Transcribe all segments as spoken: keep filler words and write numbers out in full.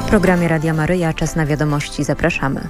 W programie Radia Maryja czas na wiadomości. Zapraszamy.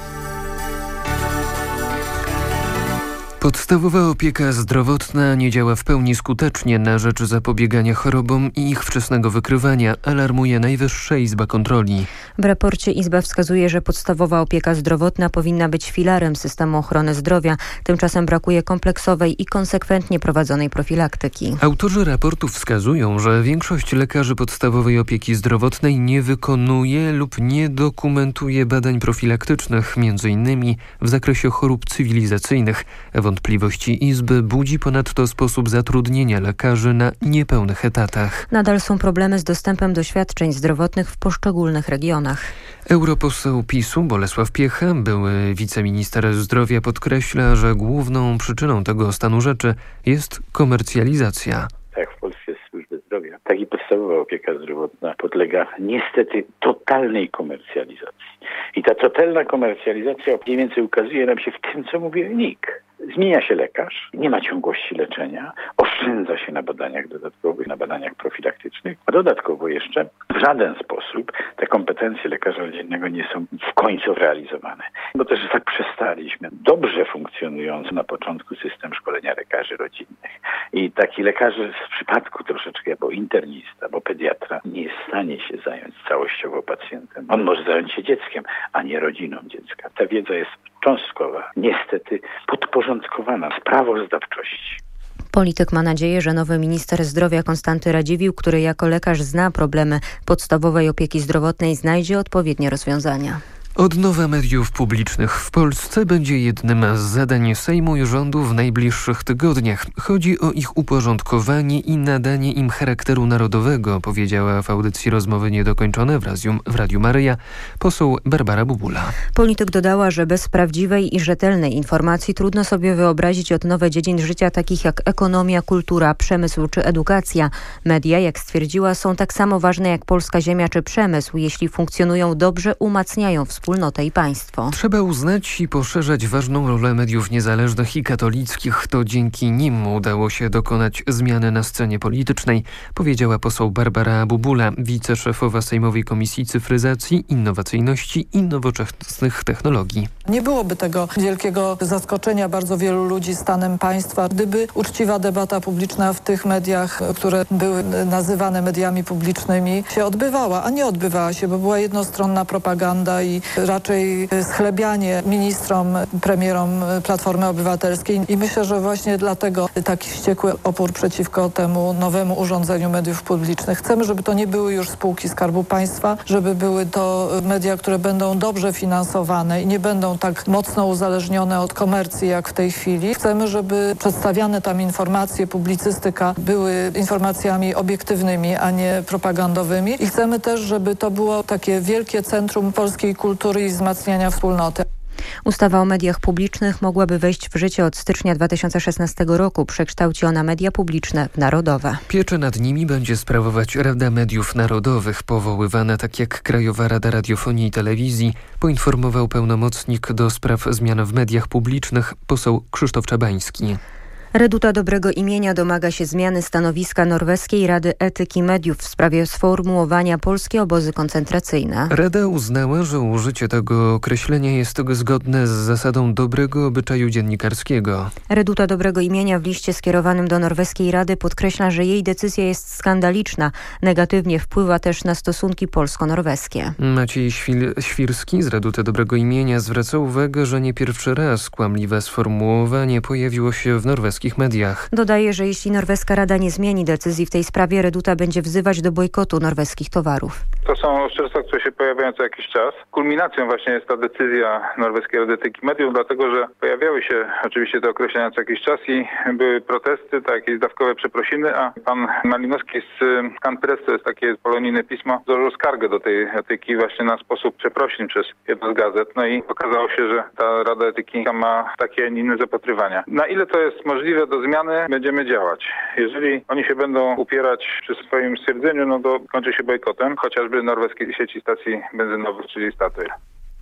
Podstawowa opieka zdrowotna nie działa w pełni skutecznie na rzecz zapobiegania chorobom i ich wczesnego wykrywania, alarmuje Najwyższa Izba Kontroli. W raporcie Izba wskazuje, że podstawowa opieka zdrowotna powinna być filarem systemu ochrony zdrowia. Tymczasem brakuje kompleksowej i konsekwentnie prowadzonej profilaktyki. Autorzy raportu wskazują, że większość lekarzy podstawowej opieki zdrowotnej nie wykonuje lub nie dokumentuje badań profilaktycznych, między innymi w zakresie chorób cywilizacyjnych. Wątpliwości Izby budzi ponadto sposób zatrudnienia lekarzy na niepełnych etatach. Nadal są problemy z dostępem do świadczeń zdrowotnych w poszczególnych regionach. Europoseł PiSu Bolesław Piecha, były wiceminister zdrowia, podkreśla, że główną przyczyną tego stanu rzeczy jest komercjalizacja. Tak, w Polsce jest służba zdrowia, tak i podstawowa opieka zdrowotna podlega niestety totalnej komercjalizacji. I ta totalna komercjalizacja mniej więcej ukazuje nam się w tym, co mówi N I K. Zmienia się lekarz, nie ma ciągłości leczenia, oszczędza się na badaniach dodatkowych, na badaniach profilaktycznych, a dodatkowo jeszcze w żaden sposób te kompetencje lekarza rodzinnego nie są w końcu realizowane. Bo też tak przestaliśmy dobrze funkcjonujący na początku system szkolenia lekarzy rodzinnych. I taki lekarz w przypadku troszeczkę, bo internista, bo pediatra nie jest w stanie się zająć całościowo pacjentem. On może zająć się dzieckiem, a nie rodziną dziecka. Ta wiedza jest cząstkowa, niestety podporządkowana sprawozdawczości. Polityk ma nadzieję, że nowy minister zdrowia Konstanty Radziwiłł, który jako lekarz zna problemy podstawowej opieki zdrowotnej, znajdzie odpowiednie rozwiązania. Odnowa mediów publicznych w Polsce będzie jednym z zadań Sejmu i rządu w najbliższych tygodniach. Chodzi o ich uporządkowanie i nadanie im charakteru narodowego, powiedziała w audycji Rozmowy Niedokończone w Radiu, w Radiu Maryja poseł Barbara Bubula. Polityk dodała, że bez prawdziwej i rzetelnej informacji trudno sobie wyobrazić odnowę dziedzin życia takich jak ekonomia, kultura, przemysł czy edukacja. Media, jak stwierdziła, są tak samo ważne jak polska ziemia czy przemysł. Jeśli funkcjonują dobrze, umacniają wspólnotę. Wspólnotę i państwo. Trzeba uznać i poszerzać ważną rolę mediów niezależnych i katolickich. To dzięki nim udało się dokonać zmiany na scenie politycznej, powiedziała poseł Barbara Bubula, wiceszefowa Sejmowej Komisji Cyfryzacji, Innowacyjności i Nowoczesnych Technologii. Nie byłoby tego wielkiego zaskoczenia bardzo wielu ludzi stanem państwa, gdyby uczciwa debata publiczna w tych mediach, które były nazywane mediami publicznymi, się odbywała, a nie odbywała się, bo była jednostronna propaganda i raczej schlebianie ministrom, premierom Platformy Obywatelskiej. I myślę, że właśnie dlatego taki wściekły opór przeciwko temu nowemu urządzeniu mediów publicznych. Chcemy, żeby to nie były już spółki Skarbu Państwa, żeby były to media, które będą dobrze finansowane i nie będą tak mocno uzależnione od komercji jak w tej chwili. Chcemy, żeby przedstawiane tam informacje, publicystyka były informacjami obiektywnymi, a nie propagandowymi. I chcemy też, żeby to było takie wielkie centrum polskiej kultury i wzmacniania wspólnoty. Ustawa o mediach publicznych mogłaby wejść w życie od stycznia dwa tysiące szesnastego roku. Przekształci ona media publiczne w narodowe. Pieczę nad nimi będzie sprawować Rada Mediów Narodowych, powoływana tak jak Krajowa Rada Radiofonii i Telewizji, poinformował pełnomocnik do spraw zmian w mediach publicznych poseł Krzysztof Czabański. Reduta Dobrego Imienia domaga się zmiany stanowiska Norweskiej Rady Etyki Mediów w sprawie sformułowania polskie obozy koncentracyjne. Rada uznała, że użycie tego określenia jest zgodne z zasadą dobrego obyczaju dziennikarskiego. Reduta Dobrego Imienia w liście skierowanym do Norweskiej Rady podkreśla, że jej decyzja jest skandaliczna. Negatywnie wpływa też na stosunki polsko-norweskie. Maciej Świl- Świrski z Reduty Dobrego Imienia zwraca uwagę, że nie pierwszy raz kłamliwe sformułowanie pojawiło się w norweskich mediach. Dodaje, że jeśli norweska Rada nie zmieni decyzji w tej sprawie, Reduta będzie wzywać do bojkotu norweskich towarów. To są oszczerstwa, które się pojawiają co jakiś czas. Kulminacją właśnie jest ta decyzja Norweskiej Rady Etyki Mediów, dlatego że pojawiały się oczywiście te określenia co jakiś czas i były protesty, tak, jakieś dawkowe przeprosiny, a pan Malinowski z Scan Press, to jest takie polonijne pismo, złożył skargę do tej etyki właśnie na sposób przeprosin przez jedną z gazet. No i okazało się, że ta Rada Etyki ma takie, a nie inne zapatrywania. Na ile to jest możliwe do zmiany, będziemy działać. Jeżeli oni się będą upierać przy swoim stwierdzeniu, no to kończy się bojkotem, chociażby norweskiej sieci stacji benzynowych, czyli Statoil.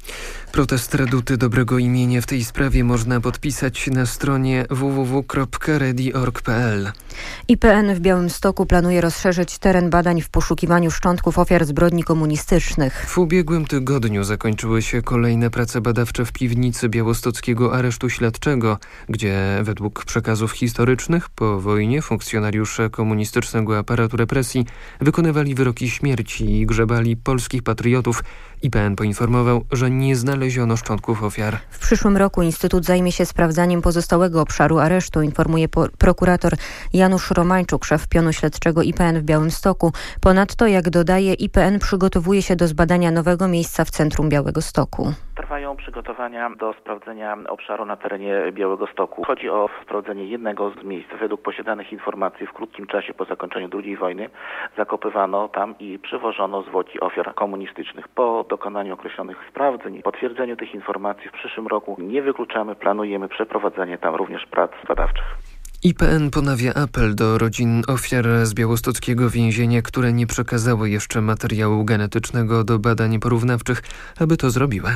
Protest Reduty Dobrego Imienia w tej sprawie można podpisać na stronie w w w kropka ready kropka org kropka p l. I P N w Białymstoku planuje rozszerzyć teren badań w poszukiwaniu szczątków ofiar zbrodni komunistycznych. W ubiegłym tygodniu zakończyły się kolejne prace badawcze w piwnicy białostockiego aresztu śledczego, gdzie według przekazów historycznych po wojnie funkcjonariusze komunistycznego aparatu represji wykonywali wyroki śmierci i grzebali polskich patriotów. I P N poinformował, że nie znaleziono szczątków ofiar. W przyszłym roku Instytut zajmie się sprawdzaniem pozostałego obszaru aresztu, informuje po- prokurator Janusz Romańczuk, szef pionu śledczego I P N w Białymstoku. Ponadto, jak dodaje, I P N przygotowuje się do zbadania nowego miejsca w centrum Białegostoku. Trwają przygotowania do sprawdzenia obszaru na terenie Białegostoku. Chodzi o sprawdzenie jednego z miejsc. Według posiadanych informacji w krótkim czasie po zakończeniu drugiej wojny zakopywano tam i przywożono zwłoki ofiar komunistycznych. Po dokonaniu określonych sprawdzeń i potwierdzeniu tych informacji w przyszłym roku nie wykluczamy, planujemy przeprowadzenie tam również prac badawczych. I P N ponawia apel do rodzin ofiar z białostockiego więzienia, które nie przekazały jeszcze materiału genetycznego do badań porównawczych, aby to zrobiły.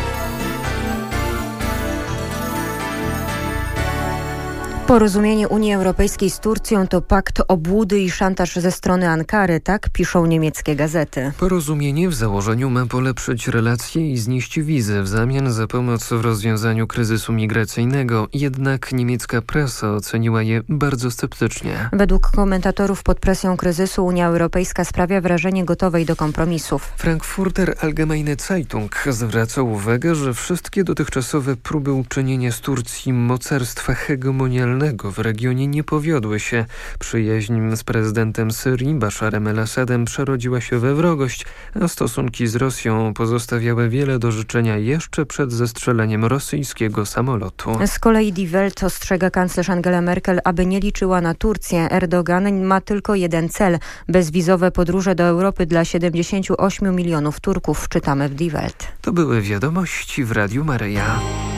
Porozumienie Unii Europejskiej z Turcją to pakt obłudy i szantaż ze strony Ankary, tak piszą niemieckie gazety. Porozumienie w założeniu ma polepszyć relacje i znieść wizy w zamian za pomoc w rozwiązaniu kryzysu migracyjnego, jednak niemiecka prasa oceniła je bardzo sceptycznie. Według komentatorów pod presją kryzysu Unia Europejska sprawia wrażenie gotowej do kompromisów. Frankfurter Allgemeine Zeitung zwraca uwagę, że wszystkie dotychczasowe próby uczynienia z Turcji mocarstwa hegemonialnego w regionie nie powiodły się. Przyjaźń z prezydentem Syrii Basharem el-Assadem przerodziła się we wrogość, a stosunki z Rosją pozostawiały wiele do życzenia jeszcze przed zestrzeleniem rosyjskiego samolotu. Z kolei Die Welt ostrzega kanclerz Angela Merkel, aby nie liczyła na Turcję. Erdogan ma tylko jeden cel – bezwizowe podróże do Europy dla siedemdziesięciu ośmiu milionów Turków, czytamy w Die Welt. To były wiadomości w Radiu Maryja.